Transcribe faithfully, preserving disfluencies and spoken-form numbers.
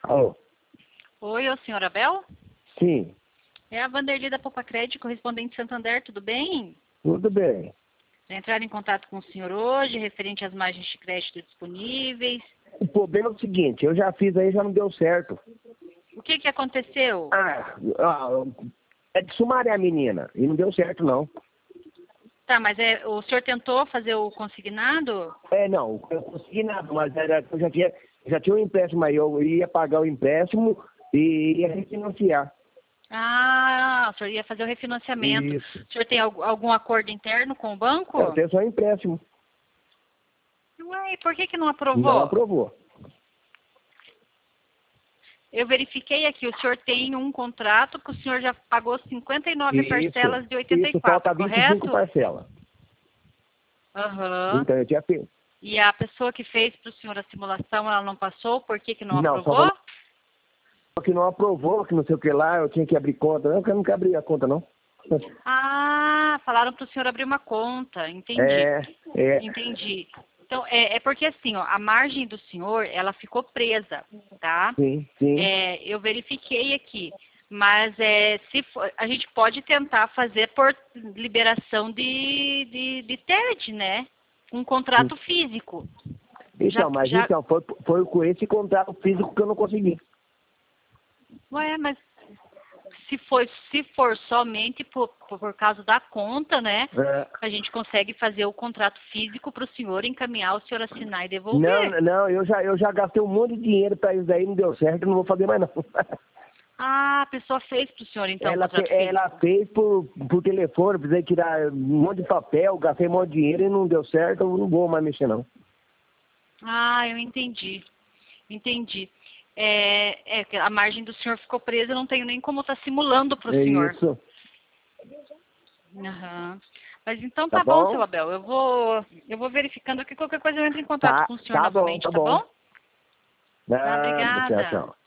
Oh, Oi, é o senhor Abel? sim, É a Vanderly da Poupa Crédito, correspondente de Santander, tudo bem? tudo bem. Já entraram em contato com o senhor hoje, referente às margens de crédito disponíveis. O problema é o seguinte, eu já fiz aí, já não deu certo. O que que aconteceu? Ah, ah, é de Sumaré a menina, e não deu certo não. Tá, mas é, o senhor tentou fazer o consignado? É, não, eu consegui nada, mas era, eu já tinha, já tinha um empréstimo aí, eu ia pagar o empréstimo e ia refinanciar. Ah, o senhor ia fazer o refinanciamento. Isso. O senhor tem algum, algum acordo interno com o banco? Eu tenho só um empréstimo. Ué, e por que que não Não aprovou? aprovou. Eu verifiquei aqui, o senhor tem um contrato que o senhor já pagou cinquenta e nove parcelas de oitenta e Isso, quatro, falta vinte e cinco correto? parcelas. Aham. Então eu tinha feito. E a pessoa que fez para o senhor a simulação, ela não passou? Por que que não Não, só aprovou? que não aprovou, que não sei o que lá, eu tinha que abrir conta. Não, que eu nunca abri a conta, não. Ah, falaram para o senhor abrir uma conta, entendi. É, é. Entendi. Então, é, é porque assim, ó, a margem do senhor, ela ficou presa, tá? Sim, sim. É, eu verifiquei aqui, mas é, se for, a gente pode tentar fazer por liberação de, de, de T E D, né? Um contrato físico. Então, Já- mas já- então, foi, foi com esse contrato físico que eu não consegui. Ué, mas se for, se for somente por, por, por causa da conta, né? É. A gente consegue fazer o contrato físico para o senhor encaminhar, o senhor assinar e Não, devolver. não, eu já, eu já gastei um monte de dinheiro para isso daí, não deu certo, eu não vou fazer mais não. Ah, a pessoa fez para o senhor então o Ela, fe- contrato físico. ela fez por, por telefone, precisei tirar um monte de papel, gastei um monte de dinheiro e não deu certo, eu não vou mais mexer não. Ah, eu entendi. Entendi. É, é que a margem do senhor ficou presa, eu não tenho nem como estar simulando para o É senhor. isso. Aham. Mas então Tá tá bom, bom? seu Abel. Eu vou, eu vou verificando aqui, qualquer coisa eu entro em contato Tá, com o senhor tá bom, novamente, tá tá bom? bom. Tá, Nada, tchau, obrigada. tchau.